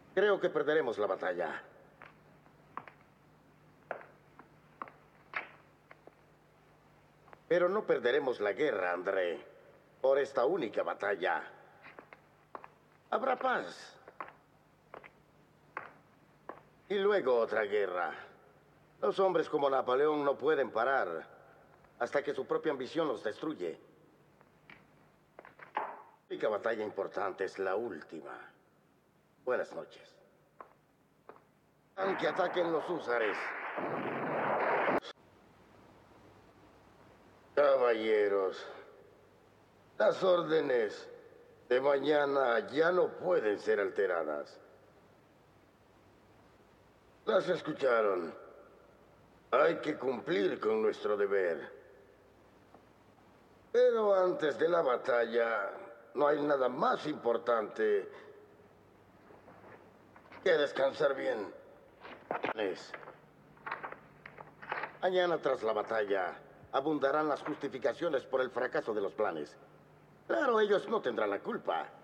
Creo que perderemos la batalla. Pero no perderemos la guerra, André. Por esta única batalla. Habrá paz. Y luego otra guerra. Los hombres como Napoleón no pueden parar hasta que su propia ambición los destruye. La única batalla importante es la última. Buenas noches. Aunque ataquen los húsares. Caballeros, las órdenes de mañana ya no pueden ser alteradas. Las escucharon. Hay que cumplir con nuestro deber. Pero antes de la batalla, no hay nada más importante que descansar bien. Mañana tras la batalla, abundarán las justificaciones por el fracaso de los planes. Claro, ellos no tendrán la culpa.